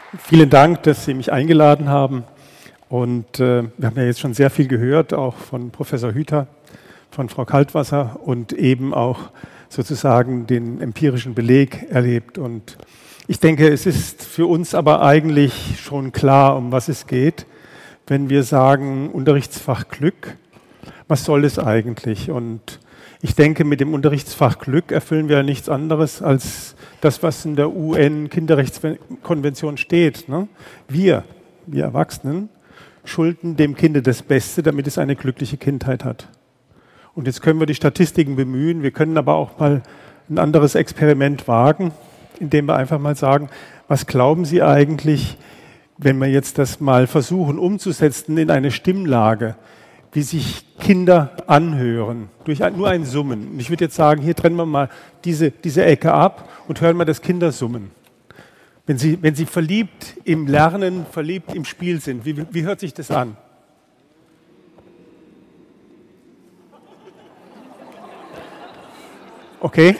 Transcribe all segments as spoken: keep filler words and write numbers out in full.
Vielen Dank, dass Sie mich eingeladen haben. Und äh, wir haben ja jetzt schon sehr viel gehört, auch von Professor Hüther, von Frau Kaltwasser und eben auch sozusagen den empirischen Beleg erlebt. Und ich denke, es ist für uns aber eigentlich schon klar, um was es geht, wenn wir sagen Unterrichtsfach Glück. Was soll es eigentlich? Und ich denke, mit dem Unterrichtsfach Glück erfüllen wir nichts anderes als das, was in der U N-Kinderrechtskonvention steht. Ne? Wir, wir Erwachsenen, schulden dem Kind das Beste, damit es eine glückliche Kindheit hat. Und jetzt können wir die Statistiken bemühen, wir können aber auch mal ein anderes Experiment wagen, indem wir einfach mal sagen, was glauben Sie eigentlich, wenn wir jetzt das mal versuchen umzusetzen in eine Stimmlage, wie sich Kinder anhören, durch ein, nur ein Summen. Und ich würde jetzt sagen, hier trennen wir mal diese, diese Ecke ab und hören mal das Kindersummen. Wenn Sie, wenn Sie verliebt im Lernen, verliebt im Spiel sind, wie, wie hört sich das an? Okay.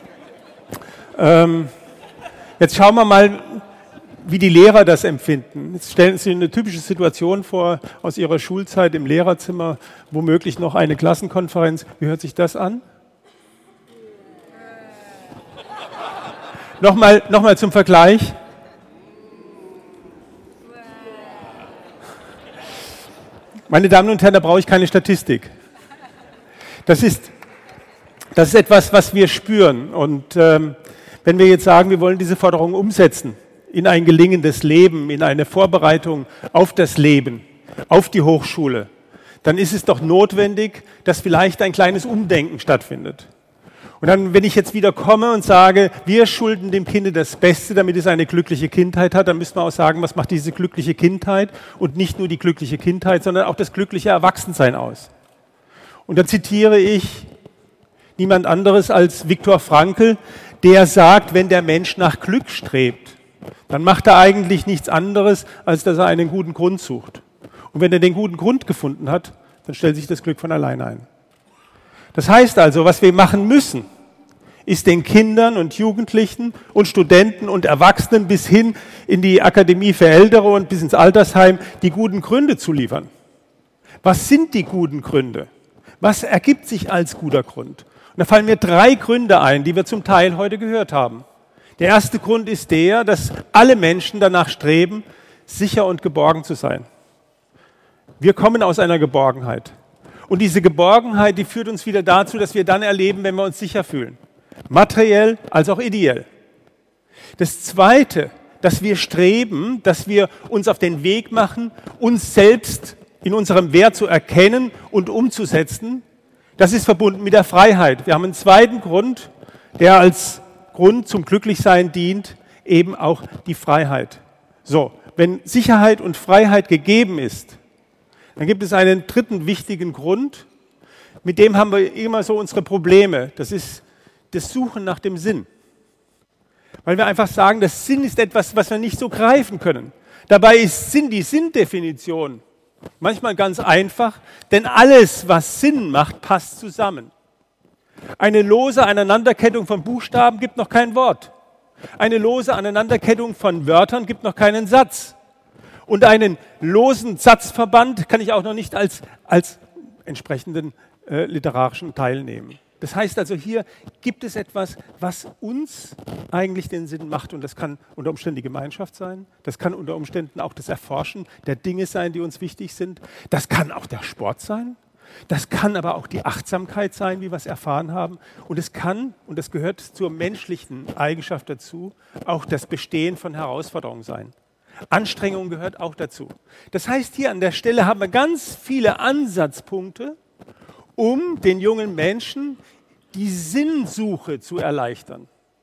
Ähm, jetzt schauen wir mal, wie die Lehrer das empfinden. Jetzt stellen Sie eine typische Situation vor aus Ihrer Schulzeit im Lehrerzimmer, womöglich noch eine Klassenkonferenz. Wie hört sich das an? Nochmal, nochmal zum Vergleich. Meine Damen und Herren, da brauche ich keine Statistik. Das ist, das ist etwas, was wir spüren. Und ähm, wenn wir jetzt sagen, wir wollen diese Forderung umsetzen, in ein gelingendes Leben, in eine Vorbereitung auf das Leben, auf die Hochschule, dann ist es doch notwendig, dass vielleicht ein kleines Umdenken stattfindet. Und dann, wenn ich jetzt wieder komme und sage, wir schulden dem Kind das Beste, damit es eine glückliche Kindheit hat, dann müssen wir auch sagen, was macht diese glückliche Kindheit und nicht nur die glückliche Kindheit, sondern auch das glückliche Erwachsensein aus. Und da zitiere ich niemand anderes als Viktor Frankl, der sagt, wenn der Mensch nach Glück strebt, dann macht er eigentlich nichts anderes, als dass er einen guten Grund sucht. Und wenn er den guten Grund gefunden hat, dann stellt sich das Glück von alleine ein. Das heißt also, was wir machen müssen, ist den Kindern und Jugendlichen und Studenten und Erwachsenen bis hin in die Akademie für Ältere und bis ins Altersheim die guten Gründe zu liefern. Was sind die guten Gründe? Was ergibt sich als guter Grund? Und da fallen mir drei Gründe ein, die wir zum Teil heute gehört haben. Der erste Grund ist der, dass alle Menschen danach streben, sicher und geborgen zu sein. Wir kommen aus einer Geborgenheit. Und diese Geborgenheit, die führt uns wieder dazu, dass wir dann erleben, wenn wir uns sicher fühlen. Materiell als auch ideell. Das Zweite, dass wir streben, dass wir uns auf den Weg machen, uns selbst in unserem Wert zu erkennen und umzusetzen, das ist verbunden mit der Freiheit. Wir haben einen zweiten Grund, der als Grund zum Glücklichsein dient, eben auch die Freiheit. So, wenn Sicherheit und Freiheit gegeben ist, dann gibt es einen dritten wichtigen Grund, mit dem haben wir immer so unsere Probleme. Das ist das Suchen nach dem Sinn. Weil wir einfach sagen, das Sinn ist etwas, was wir nicht so greifen können. Dabei ist Sinn, die Sinndefinition, manchmal ganz einfach, denn alles, was Sinn macht, passt zusammen. Eine lose Aneinanderkettung von Buchstaben gibt noch kein Wort. Eine lose Aneinanderkettung von Wörtern gibt noch keinen Satz. Und einen losen Satzverband kann ich auch noch nicht als, als entsprechenden äh, literarischen Teil nehmen. Das heißt also, hier gibt es etwas, was uns eigentlich den Sinn macht. Und das kann unter Umständen die Gemeinschaft sein. Das kann unter Umständen auch das Erforschen der Dinge sein, die uns wichtig sind. Das kann auch der Sport sein. Das kann aber auch die Achtsamkeit sein, wie wir es erfahren haben. Und es kann, und das gehört zur menschlichen Eigenschaft dazu, auch das Bestehen von Herausforderungen sein. Anstrengung gehört auch dazu. Das heißt, hier an der Stelle haben wir ganz viele Ansatzpunkte, um den jungen Menschen die Sinnsuche zu erleichtern.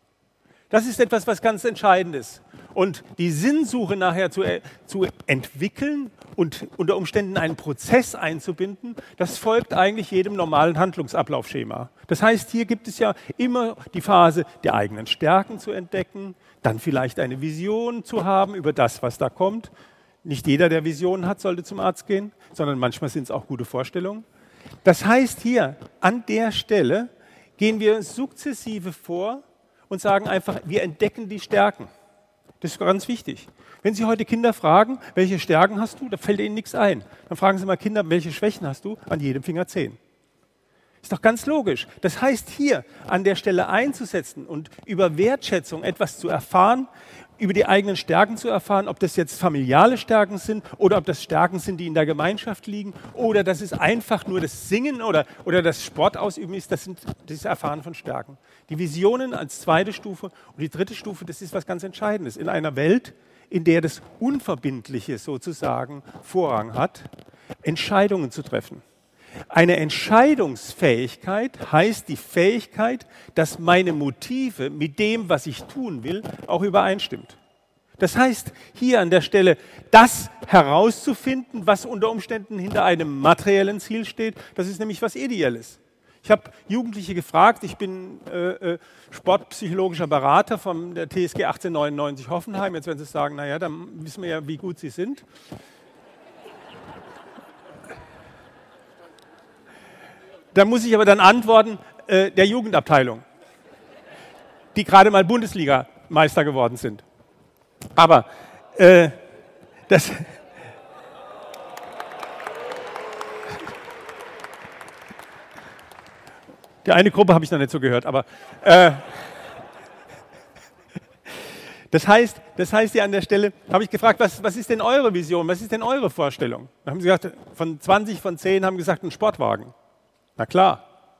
Das ist etwas, was ganz entscheidend ist. Und die Sinnsuche nachher zu, äh, zu entwickeln und unter Umständen einen Prozess einzubinden, das folgt eigentlich jedem normalen Handlungsablaufschema. Das heißt, hier gibt es ja immer die Phase, die eigenen Stärken zu entdecken, dann vielleicht eine Vision zu haben über das, was da kommt. Nicht jeder, der Visionen hat, sollte zum Arzt gehen, sondern manchmal sind es auch gute Vorstellungen. Das heißt, hier an der Stelle gehen wir sukzessive vor und sagen einfach, wir entdecken die Stärken. Das ist ganz wichtig. Wenn Sie heute Kinder fragen, welche Stärken hast du, da fällt ihnen nichts ein. Dann fragen Sie mal Kinder, welche Schwächen hast du? An jedem Finger zehn. Ist doch ganz logisch. Das heißt, hier an der Stelle einzusetzen und über Wertschätzung etwas zu erfahren, über die eigenen Stärken zu erfahren, ob das jetzt familiale Stärken sind oder ob das Stärken sind, die in der Gemeinschaft liegen oder dass es einfach nur das Singen oder, oder das Sportausüben ist, das sind das Erfahren von Stärken. Die Visionen als zweite Stufe und die dritte Stufe, das ist was ganz Entscheidendes. In einer Welt, in der das Unverbindliche sozusagen Vorrang hat, Entscheidungen zu treffen. Eine Entscheidungsfähigkeit heißt die Fähigkeit, dass meine Motive mit dem, was ich tun will, auch übereinstimmt. Das heißt, hier an der Stelle das herauszufinden, was unter Umständen hinter einem materiellen Ziel steht, das ist nämlich was Ideelles. Ich habe Jugendliche gefragt, ich bin äh, sportpsychologischer Berater von der T S G achtzehnhundertneunundneunzig Hoffenheim. Jetzt werden Sie sagen, naja, dann wissen wir ja, wie gut Sie sind. Da muss ich aber dann antworten, äh, der Jugendabteilung, die gerade mal Bundesligameister geworden sind. Aber äh, das... Die eine Gruppe habe ich noch nicht so gehört, aber... Äh, das heißt, das heißt ja an der Stelle, habe ich gefragt, was, was ist denn eure Vision, was ist denn eure Vorstellung? Dann haben sie gesagt, von zwanzig von zehn haben gesagt, ein Sportwagen. Na klar,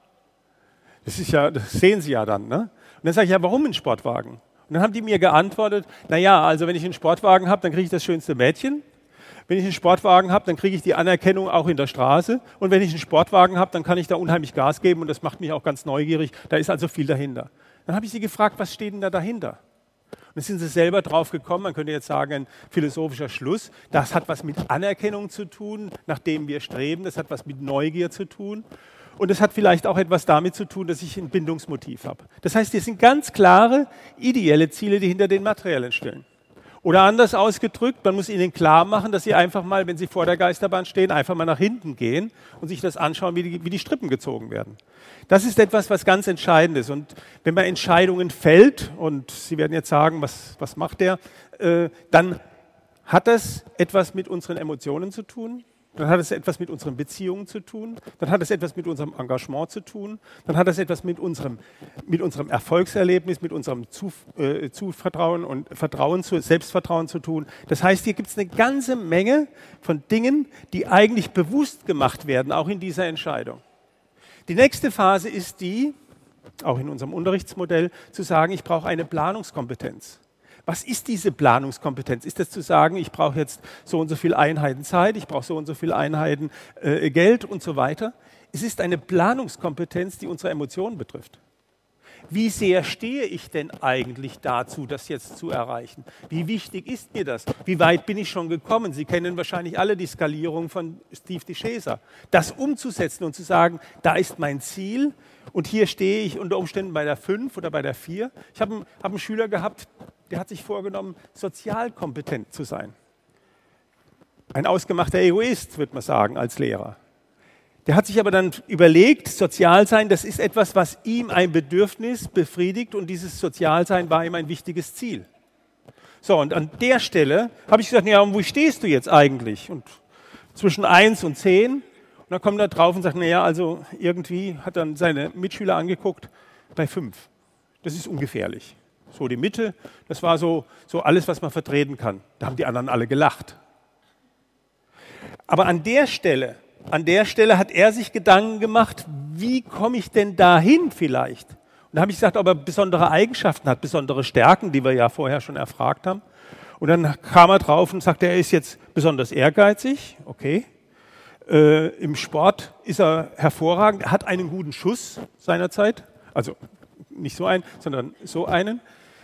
das, ist ja, das sehen Sie ja dann. Ne? Und dann sage ich, ja, warum ein Sportwagen? Und dann haben die mir geantwortet, naja, also wenn ich einen Sportwagen habe, dann kriege ich das schönste Mädchen. Wenn ich einen Sportwagen habe, dann kriege ich die Anerkennung auch in der Straße. Und wenn ich einen Sportwagen habe, dann kann ich da unheimlich Gas geben und das macht mich auch ganz neugierig. Da ist also viel dahinter. Dann habe ich sie gefragt, was steht denn da dahinter? Und dann sind sie selber drauf gekommen, man könnte jetzt sagen, ein philosophischer Schluss. Das hat was mit Anerkennung zu tun, nach dem wir streben. Das hat was mit Neugier zu tun. Und es hat vielleicht auch etwas damit zu tun, dass ich ein Bindungsmotiv habe. Das heißt, hier sind ganz klare, ideelle Ziele, die hinter den materiellen stehen. Oder anders ausgedrückt, man muss ihnen klar machen, dass sie einfach mal, wenn sie vor der Geisterbahn stehen, einfach mal nach hinten gehen und sich das anschauen, wie die, wie die Strippen gezogen werden. Das ist etwas, was ganz entscheidend ist. Und wenn man Entscheidungen fällt, und Sie werden jetzt sagen, was, was macht der, äh, dann hat das etwas mit unseren Emotionen zu tun. Dann hat es etwas mit unseren Beziehungen zu tun, dann hat es etwas mit unserem Engagement zu tun, dann hat es etwas mit unserem, mit unserem Erfolgserlebnis, mit unserem Zuf, äh, Zuvertrauen und Vertrauen zu, Selbstvertrauen zu tun. Das heißt, hier gibt es eine ganze Menge von Dingen, die eigentlich bewusst gemacht werden, auch in dieser Entscheidung. Die nächste Phase ist die, auch in unserem Unterrichtsmodell, zu sagen, ich brauche eine Planungskompetenz. Was ist diese Planungskompetenz? Ist das zu sagen, ich brauche jetzt so und so viele Einheiten Zeit, ich brauche so und so viele Einheiten äh, Geld und so weiter? Es ist eine Planungskompetenz, die unsere Emotionen betrifft. Wie sehr stehe ich denn eigentlich dazu, das jetzt zu erreichen? Wie wichtig ist mir das? Wie weit bin ich schon gekommen? Sie kennen wahrscheinlich alle die Skalierung von Steve DeShazer. Das umzusetzen und zu sagen, da ist mein Ziel und hier stehe ich unter Umständen bei der fünf oder bei der vier. Ich habe einen, hab einen Schüler gehabt, der hat sich vorgenommen, sozial kompetent zu sein. Ein ausgemachter Egoist, würde man sagen, als Lehrer. Der hat sich aber dann überlegt, Sozialsein, das ist etwas, was ihm ein Bedürfnis befriedigt und dieses Sozialsein war ihm ein wichtiges Ziel. So, und an der Stelle habe ich gesagt, ja, und wo stehst du jetzt eigentlich? Und zwischen eins und zehn. Und dann kommt er drauf und sagt, naja, also irgendwie hat dann seine Mitschüler angeguckt, bei fünf. Das ist ungefährlich. So die Mitte, das war so, so alles, was man vertreten kann. Da haben die anderen alle gelacht. Aber an der Stelle, an der Stelle hat er sich Gedanken gemacht, wie komme ich denn dahin vielleicht? Und da habe ich gesagt, ob er besondere Eigenschaften hat, besondere Stärken, die wir ja vorher schon erfragt haben. Und dann kam er drauf und sagte, er ist jetzt besonders ehrgeizig, okay. Äh, im Sport ist er hervorragend, er hat einen guten Schuss seinerzeit, also nicht so einen, sondern so einen.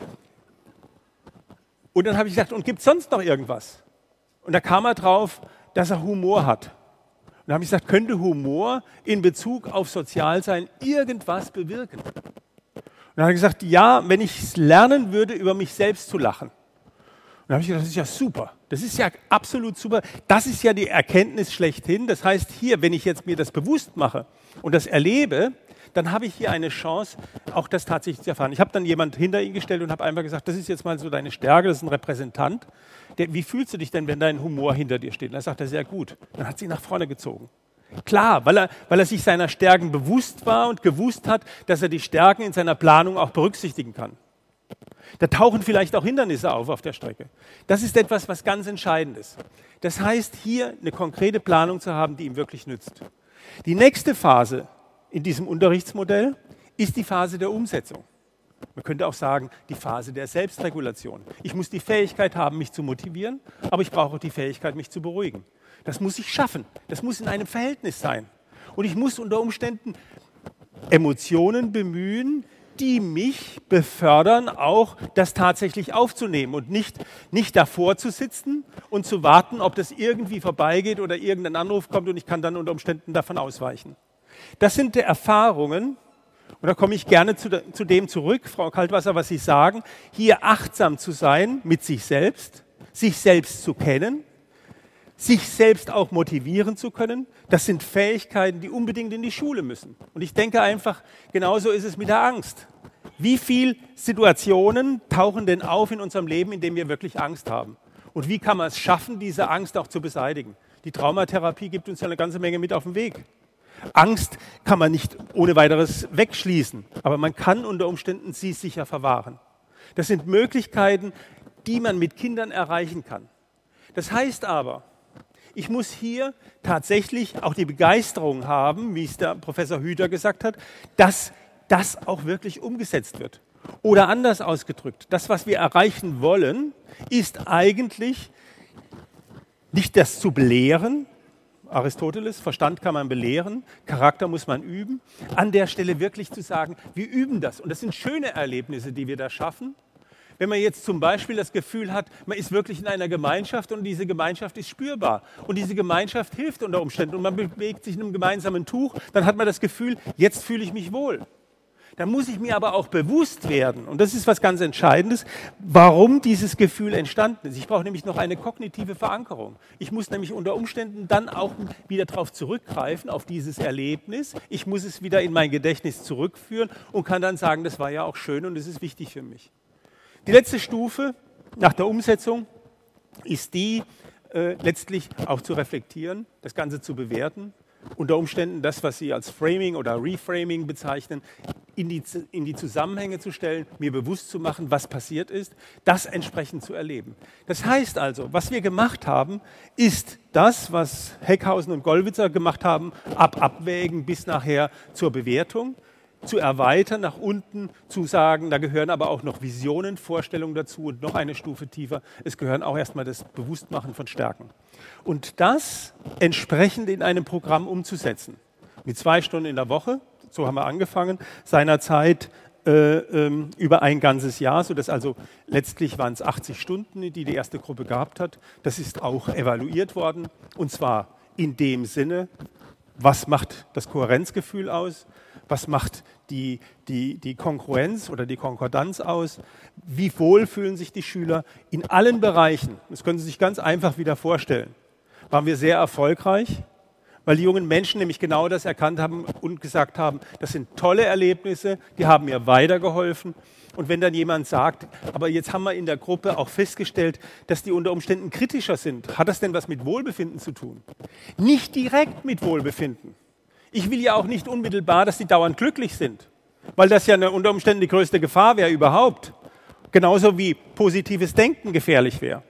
Und dann habe ich gesagt, und gibt es sonst noch irgendwas? Und da kam er drauf, dass er Humor hat. Und da habe ich gesagt, könnte Humor in Bezug auf Sozialsein irgendwas bewirken? Und dann hat er gesagt, ja, wenn ich es lernen würde, über mich selbst zu lachen. Und dann habe ich gesagt, das ist ja super. Das ist ja absolut super. Das ist ja die Erkenntnis schlechthin. Das heißt hier, wenn ich jetzt mir das bewusst mache und das erlebe, dann habe ich hier eine Chance, auch das tatsächlich zu erfahren. Ich habe dann jemand hinter ihn gestellt und habe einfach gesagt, das ist jetzt mal so deine Stärke, das ist ein Repräsentant. Der, wie fühlst du dich denn, wenn dein Humor hinter dir steht? Und dann sagt er, sehr gut. Dann hat sie ihn nach vorne gezogen. Klar, weil er, weil er sich seiner Stärken bewusst war und gewusst hat, dass er die Stärken in seiner Planung auch berücksichtigen kann. Da tauchen vielleicht auch Hindernisse auf auf der Strecke. Das ist etwas, was ganz entscheidend ist. Das heißt, hier eine konkrete Planung zu haben, die ihm wirklich nützt. Die nächste Phase in diesem Unterrichtsmodell ist die Phase der Umsetzung. Man könnte auch sagen, die Phase der Selbstregulation. Ich muss die Fähigkeit haben, mich zu motivieren, aber ich brauche auch die Fähigkeit, mich zu beruhigen. Das muss ich schaffen. Das muss in einem Verhältnis sein. Und ich muss unter Umständen Emotionen bemühen, die mich befördern, auch das tatsächlich aufzunehmen und nicht, nicht davor zu sitzen und zu warten, ob das irgendwie vorbeigeht oder irgendein Anruf kommt und ich kann dann unter Umständen davon ausweichen. Das sind die Erfahrungen, und da komme ich gerne zu, de, zu dem zurück, Frau Kaltwasser, was Sie sagen, hier achtsam zu sein mit sich selbst, sich selbst zu kennen, sich selbst auch motivieren zu können. Das sind Fähigkeiten, die unbedingt in die Schule müssen. Und ich denke einfach, genauso ist es mit der Angst. Wie viele Situationen tauchen denn auf in unserem Leben, in denen wir wirklich Angst haben? Und wie kann man es schaffen, diese Angst auch zu beseitigen? Die Traumatherapie gibt uns ja eine ganze Menge mit auf den Weg. Angst kann man nicht ohne weiteres wegschließen, aber man kann unter Umständen sie sicher verwahren. Das sind Möglichkeiten, die man mit Kindern erreichen kann. Das heißt aber, ich muss hier tatsächlich auch die Begeisterung haben, wie es der Professor Hüter gesagt hat, dass das auch wirklich umgesetzt wird. Oder anders ausgedrückt, das, was wir erreichen wollen, ist eigentlich nicht das zu belehren. Aristoteles, Verstand kann man belehren, Charakter muss man üben. An der Stelle wirklich zu sagen, wir üben das. Und das sind schöne Erlebnisse, die wir da schaffen. Wenn man jetzt zum Beispiel das Gefühl hat, man ist wirklich in einer Gemeinschaft und diese Gemeinschaft ist spürbar und diese Gemeinschaft hilft unter Umständen und man bewegt sich in einem gemeinsamen Tuch, dann hat man das Gefühl, jetzt fühle ich mich wohl. Da muss ich mir aber auch bewusst werden, und das ist was ganz Entscheidendes, warum dieses Gefühl entstanden ist. Ich brauche nämlich noch eine kognitive Verankerung. Ich muss nämlich unter Umständen dann auch wieder darauf zurückgreifen, auf dieses Erlebnis. Ich muss es wieder in mein Gedächtnis zurückführen und kann dann sagen, das war ja auch schön und das ist wichtig für mich. Die letzte Stufe nach der Umsetzung ist die, äh, letztlich auch zu reflektieren, das Ganze zu bewerten, unter Umständen das, was Sie als Framing oder Reframing bezeichnen, in die, in die Zusammenhänge zu stellen, mir bewusst zu machen, was passiert ist, das entsprechend zu erleben. Das heißt also, was wir gemacht haben, ist das, was Heckhausen und Gollwitzer gemacht haben, ab Abwägen bis nachher zur Bewertung, zu erweitern, nach unten zu sagen, da gehören aber auch noch Visionen, Vorstellungen dazu und noch eine Stufe tiefer. Es gehören auch erstmal das Bewusstmachen von Stärken. Und das entsprechend in einem Programm umzusetzen. Mit zwei Stunden in der Woche, so haben wir angefangen, seinerzeit äh, ähm, über ein ganzes Jahr, sodass also letztlich waren es achtzig Stunden, die die erste Gruppe gehabt hat. Das ist auch evaluiert worden, und zwar in dem Sinne, was macht das Kohärenzgefühl aus? Was macht die, die, die Kongruenz oder die Konkordanz aus? Wie wohl fühlen sich die Schüler in allen Bereichen? Das können Sie sich ganz einfach wieder vorstellen. Waren wir sehr erfolgreich, weil die jungen Menschen nämlich genau das erkannt haben und gesagt haben, das sind tolle Erlebnisse, die haben mir weitergeholfen. Und wenn dann jemand sagt, aber jetzt haben wir in der Gruppe auch festgestellt, dass die unter Umständen kritischer sind, hat das denn was mit Wohlbefinden zu tun? Nicht direkt mit Wohlbefinden. Ich will ja auch nicht unmittelbar, dass die dauernd glücklich sind, weil das ja unter Umständen die größte Gefahr wäre überhaupt. Genauso wie positives Denken gefährlich wäre.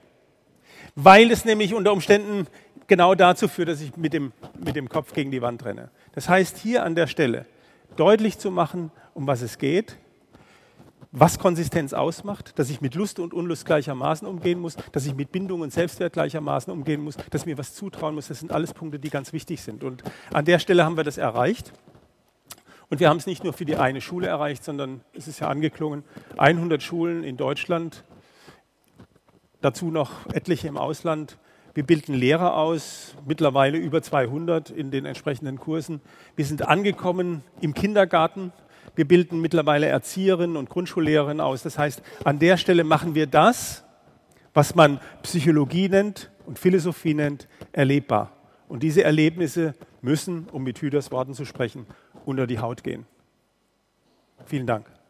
Weil es nämlich unter Umständen genau dazu führt, dass ich mit dem, mit dem Kopf gegen die Wand renne. Das heißt, hier an der Stelle deutlich zu machen, um was es geht, was Konsistenz ausmacht, dass ich mit Lust und Unlust gleichermaßen umgehen muss, dass ich mit Bindung und Selbstwert gleichermaßen umgehen muss, dass ich mir was zutrauen muss. Das sind alles Punkte, die ganz wichtig sind. Und an der Stelle haben wir das erreicht. Und wir haben es nicht nur für die eine Schule erreicht, sondern es ist ja angeklungen, hundert Schulen in Deutschland, dazu noch etliche im Ausland. Wir bilden Lehrer aus, mittlerweile über zweihundert in den entsprechenden Kursen. Wir sind angekommen im Kindergarten. Wir bilden mittlerweile Erzieherinnen und Grundschullehrerinnen aus. Das heißt, an der Stelle machen wir das, was man Psychologie nennt und Philosophie nennt, erlebbar. Und diese Erlebnisse müssen, um mit Hüters Worten zu sprechen, unter die Haut gehen. Vielen Dank.